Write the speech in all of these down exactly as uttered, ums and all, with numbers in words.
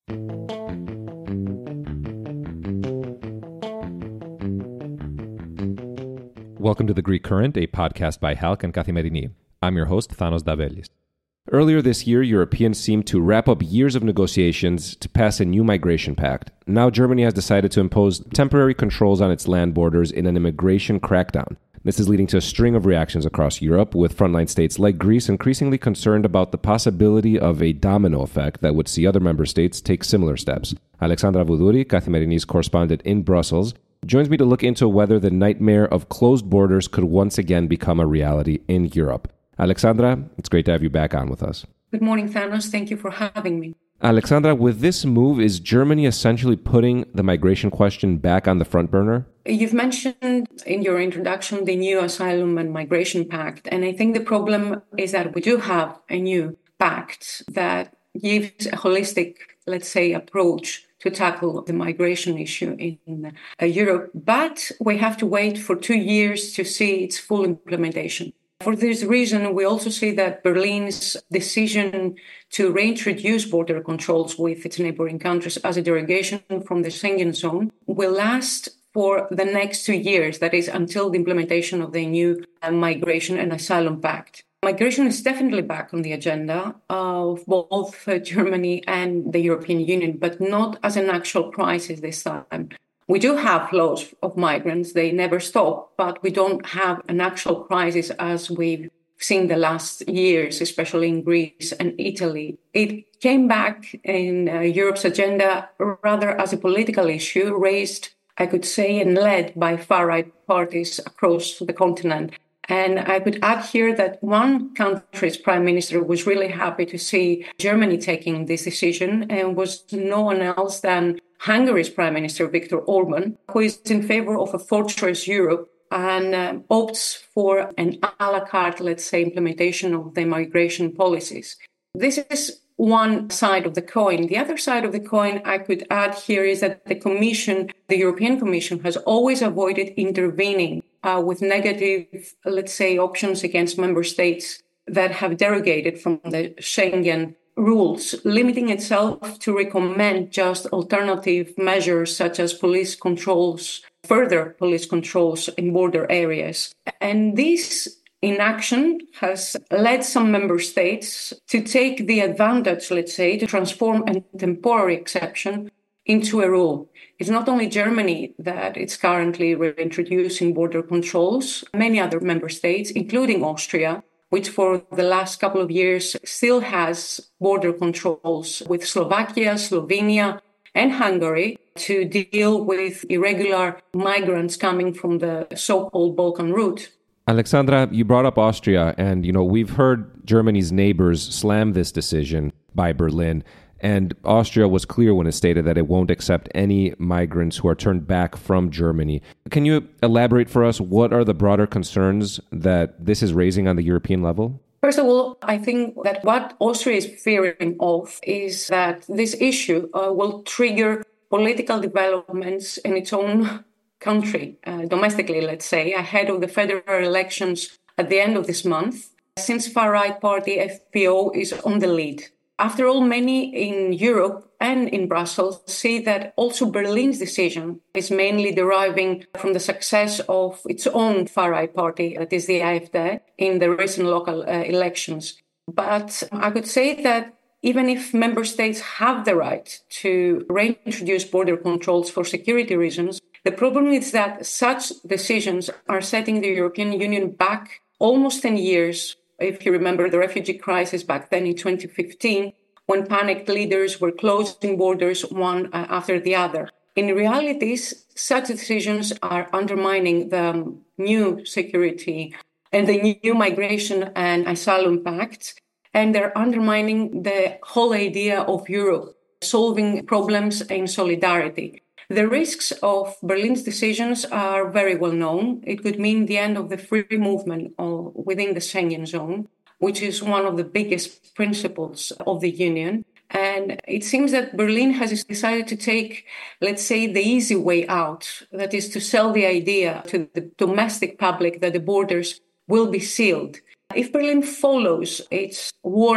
Welcome to The Greek Current, a podcast by Halk and Kathimerini. I'm your host, Thanos Davelis. Earlier this year, Europeans seemed to wrap up years of negotiations to pass a new migration pact. Now Germany has decided to impose temporary controls on its land borders in an immigration crackdown. This is leading to a string of reactions across Europe, with frontline states like Greece increasingly concerned about the possibility of a domino effect that would see other member states take similar steps. Alexandra Voudouri, Kathimerini's correspondent in Brussels, joins me to look into whether the nightmare of closed borders could once again become a reality in Europe. Alexandra, it's great to have you back on with us. Good morning, Thanos. Thank you for having me. Alexandra, with this move, is Germany essentially putting the migration question back on the front burner? You've mentioned in your introduction the new Asylum and Migration Pact, and I think the problem is that we do have a new pact that gives a holistic, let's say, approach to tackle the migration issue in uh, Europe, but we have to wait for two years to see its full implementation. For this reason, we also see that Berlin's decision to reintroduce border controls with its neighboring countries as a derogation from the Schengen zone will last for the next two years, that is, until the implementation of the new uh, Migration and Asylum Pact. Migration is definitely back on the agenda of both uh, Germany and the European Union, but not as an actual crisis this time. We do have flows of migrants, they never stop, but we don't have an actual crisis as we've seen the last years, especially in Greece and Italy. It came back in uh, Europe's agenda rather as a political issue raised, I could say, and led by far-right parties across the continent. And I could add here that one country's prime minister was really happy to see Germany taking this decision, and was no one else than Hungary's Prime Minister Viktor Orban, who is in favor of a fortress Europe and uh, opts for an a la carte, let's say, implementation of the migration policies. This is one side of the coin. The other side of the coin I could add here is that the Commission, the European Commission, has always avoided intervening uh, with negative, let's say, options against member states that have derogated from the Schengen rules, limiting itself to recommend just alternative measures such as police controls, further police controls in border areas. And this inaction has led some member states to take the advantage, let's say, to transform a temporary exception into a rule. It's not only Germany that is currently reintroducing border controls. Many other member states, including Austria, which for the last couple of years still has border controls with Slovakia, Slovenia, and Hungary to deal with irregular migrants coming from the so-called Balkan route. Alexandra, you brought up Austria, and you know we've heard Germany's neighbors slam this decision by Berlin, and Austria was clear when it stated that it won't accept any migrants who are turned back from Germany. Can you elaborate for us what are the broader concerns that this is raising on the European level? First of all, I think that what Austria is fearing of is that this issue uh, will trigger political developments in its own country, uh, domestically, let's say, ahead of the federal elections at the end of this month, since far-right party F P O is on the lead. After all, many in Europe and in Brussels see that also Berlin's decision is mainly deriving from the success of its own far-right party, that is the AfD, in the recent local uh, elections. But I could say that even if member states have the right to reintroduce border controls for security reasons, the problem is that such decisions are setting the European Union back almost ten years. If you remember the refugee crisis back then in twenty fifteen, when panicked leaders were closing borders one uh, after the other. In reality, such decisions are undermining the new security and the new Migration and Asylum Pact, and they're undermining the whole idea of Europe solving problems in solidarity. The risks of Berlin's decisions are very well known. It could mean the end of the free movement of, within the Schengen zone, which is one of the biggest principles of the Union. And it seems that Berlin has decided to take, let's say, the easy way out, that is to sell the idea to the domestic public that the borders will be sealed. If Berlin follows its warning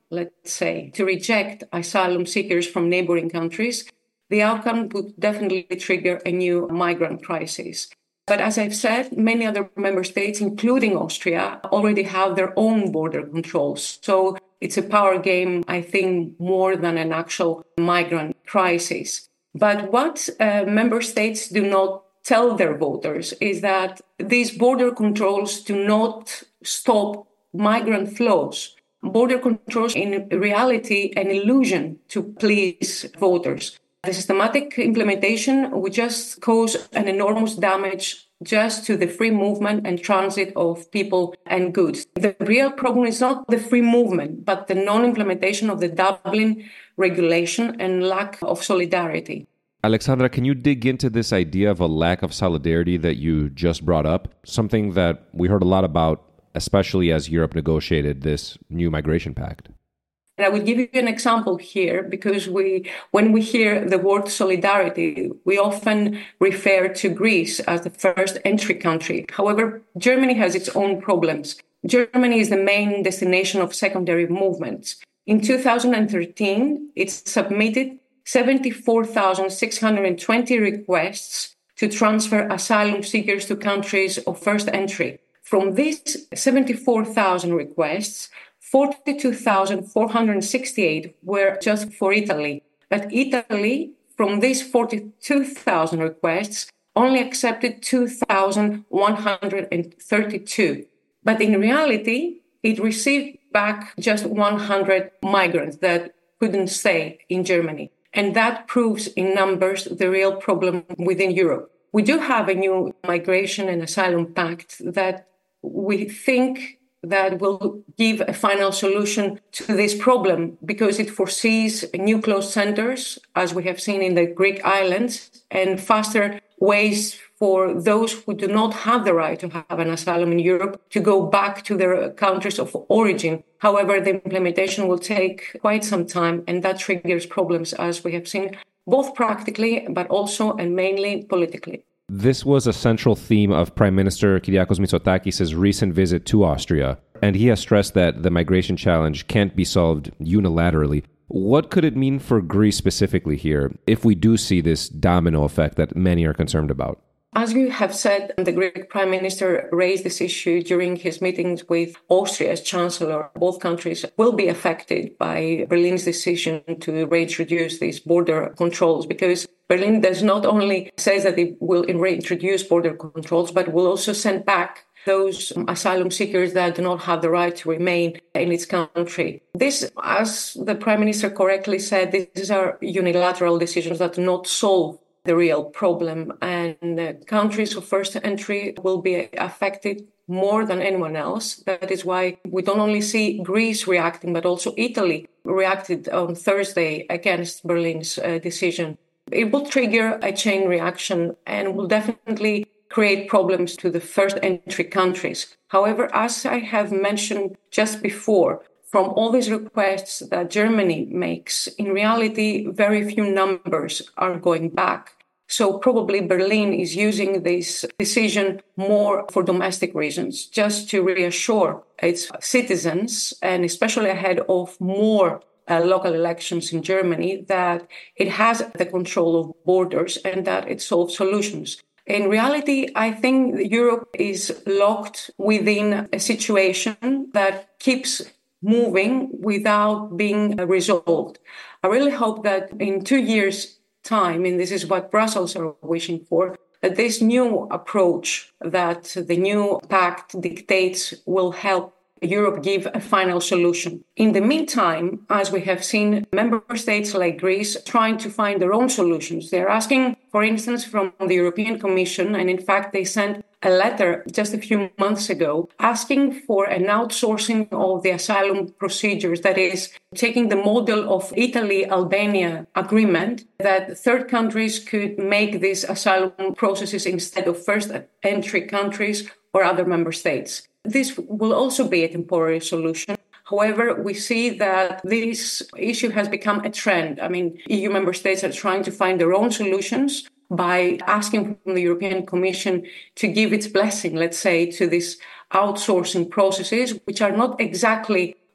let's say, to reject asylum seekers from neighboring countries, the outcome would definitely trigger a new migrant crisis. But as I've said, many other member states, including Austria, already have their own border controls. So it's a power game, I think, more than an actual migrant crisis. But what uh, member states do not tell their voters is that these border controls do not stop migrant flows. Border controls, in reality, an illusion to please voters. The systematic implementation would just cause an enormous damage just to the free movement and transit of people and goods. The real problem is not the free movement, but the non-implementation of the Dublin regulation and lack of solidarity. Alexandra, can you dig into this idea of a lack of solidarity that you just brought up? Something that we heard a lot about, especially as Europe negotiated this new migration pact. And I will give you an example here, because we, when we hear the word solidarity, we often refer to Greece as the first entry country. However, Germany has its own problems. Germany is the main destination of secondary movements. In two thousand thirteen, it submitted seventy-four thousand six hundred twenty requests to transfer asylum seekers to countries of first entry. From these seventy-four thousand requests, forty-two thousand four hundred sixty-eight were just for Italy. But Italy, from these forty-two thousand requests, only accepted two thousand one hundred thirty-two. But in reality, it received back just one hundred migrants that couldn't stay in Germany. And that proves in numbers the real problem within Europe. We do have a new migration and asylum pact that we think that will give a final solution to this problem, because it foresees new closed centers, as we have seen in the Greek islands, and faster ways for those who do not have the right to have an asylum in Europe to go back to their countries of origin. However, the implementation will take quite some time, and that triggers problems, as we have seen, both practically, but also and mainly politically. This was a central theme of Prime Minister Kyriakos Mitsotakis' recent visit to Austria, and he has stressed that the migration challenge can't be solved unilaterally. What could it mean for Greece specifically here, if we do see this domino effect that many are concerned about? As you have said, the Greek Prime Minister raised this issue during his meetings with Austria's Chancellor. Both countries will be affected by Berlin's decision to reintroduce these border controls, because Berlin does not only say that it will reintroduce border controls, but will also send back those asylum seekers that do not have the right to remain in its country. This, as the Prime Minister correctly said, these are unilateral decisions that do not solve the real problem, and uh, countries of first entry will be affected more than anyone else. That is why we don't only see Greece reacting, but also Italy reacted on Thursday against Berlin's uh, decision. It will trigger a chain reaction and will definitely create problems to the first entry countries. However, as I have mentioned just before, from all these requests that Germany makes, in reality, very few numbers are going back. So probably Berlin is using this decision more for domestic reasons, just to reassure its citizens, and especially ahead of more uh, local elections in Germany, that it has the control of borders and that it solves solutions. In reality, I think Europe is locked within a situation that keeps moving without being resolved. I really hope that in two years' time, and this is what Brussels are wishing for, that this new approach that the new pact dictates will help Europe give a final solution. In the meantime, as we have seen, member states like Greece trying to find their own solutions. They're asking, for instance, from the European Commission, and in fact, they sent a letter just a few months ago asking for an outsourcing of the asylum procedures, that is, taking the model of Italy-Albania agreement, that third countries could make these asylum processes instead of first entry countries or other member states. This will also be a temporary solution. However, we see that this issue has become a trend. I mean, E U member states are trying to find their own solutions by asking from the European Commission to give its blessing, let's say, to these outsourcing processes, which are not exactly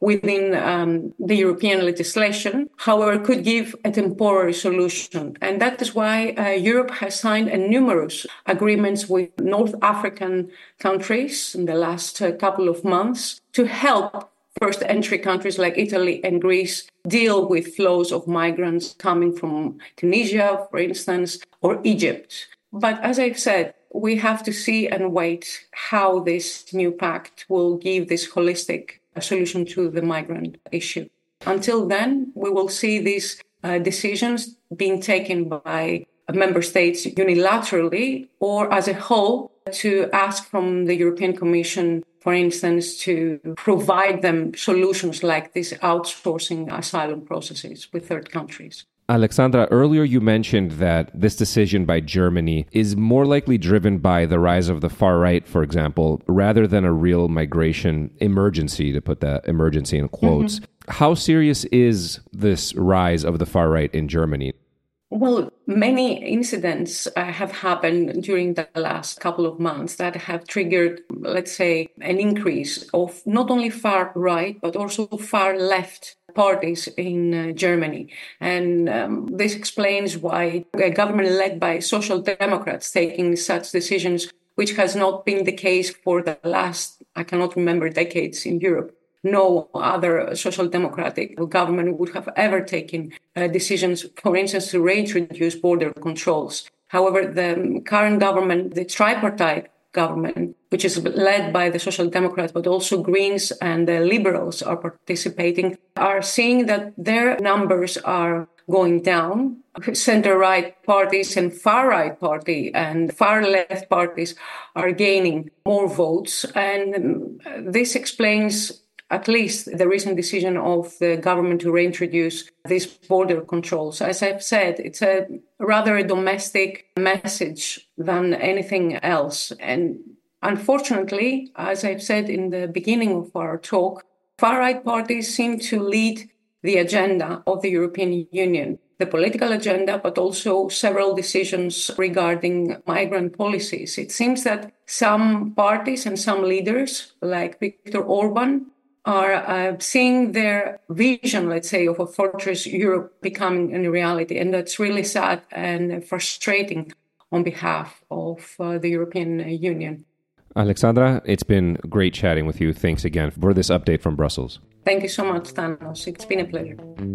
within um, the European legislation, however, could give a temporary solution. And that is why uh, Europe has signed a numerous agreements with North African countries in the last uh, couple of months to help first entry countries like Italy and Greece deal with flows of migrants coming from Tunisia, for instance, or Egypt. But as I've said, we have to see and wait how this new pact will give this holistic solution to the migrant issue. Until then, we will see these uh, decisions being taken by member states unilaterally or as a whole to ask from the European Commission, for instance, to provide them solutions like these outsourcing asylum processes with third countries. Alexandra, earlier you mentioned that this decision by Germany is more likely driven by the rise of the far right, for example, rather than a real migration emergency, to put that emergency in quotes. Mm-hmm. How serious is this rise of the far right in Germany? Well, many incidents uh, have happened during the last couple of months that have triggered, let's say, an increase of not only far right, but also far left parties in uh, Germany. And um, this explains why a government led by social democrats taking such decisions, which has not been the case for the last, I cannot remember, decades in Europe. No other social democratic government would have ever taken uh, decisions, for instance, to reintroduce border controls. However, the current government, the tripartite government, which is led by the Social Democrats, but also Greens and the Liberals are participating, are seeing that their numbers are going down. Center-right parties and far-right party and far-left parties are gaining more votes. And this explains at least the recent decision of the government to reintroduce these border controls. As I've said, it's a rather a domestic message than anything else. And unfortunately, as I've said in the beginning of our talk, far-right parties seem to lead the agenda of the European Union, the political agenda, but also several decisions regarding migrant policies. It seems that some parties and some leaders, like Viktor Orban, are uh, seeing their vision, let's say, of a fortress Europe becoming a reality. And that's really sad and frustrating on behalf of uh, the European Union. Alexandra, it's been great chatting with you. Thanks again for this update from Brussels. Thank you so much, Thanos. It's been a pleasure.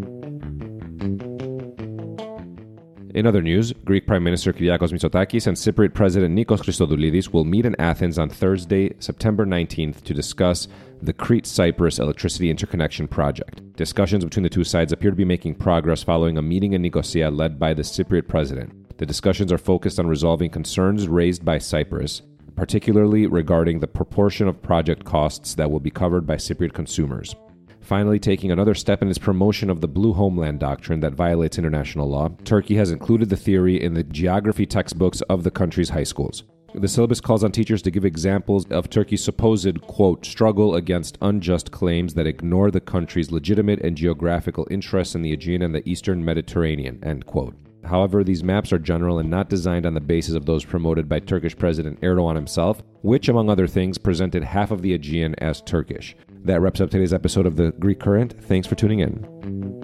In other news, Greek Prime Minister Kyriakos Mitsotakis and Cypriot President Nikos Christodoulidis will meet in Athens on Thursday, September nineteenth, to discuss the Crete-Cyprus electricity interconnection project. Discussions between the two sides appear to be making progress following a meeting in Nicosia led by the Cypriot president. The discussions are focused on resolving concerns raised by Cyprus, particularly regarding the proportion of project costs that will be covered by Cypriot consumers. Finally, taking another step in its promotion of the Blue Homeland doctrine that violates international law, Turkey has included the theory in the geography textbooks of the country's high schools. The syllabus calls on teachers to give examples of Turkey's supposed, quote, struggle against unjust claims that ignore the country's legitimate and geographical interests in the Aegean and the Eastern Mediterranean, end quote. However, these maps are general and not designed on the basis of those promoted by Turkish President Erdogan himself, which, among other things, presented half of the Aegean as Turkish. That wraps up today's episode of The Greek Current. Thanks for tuning in.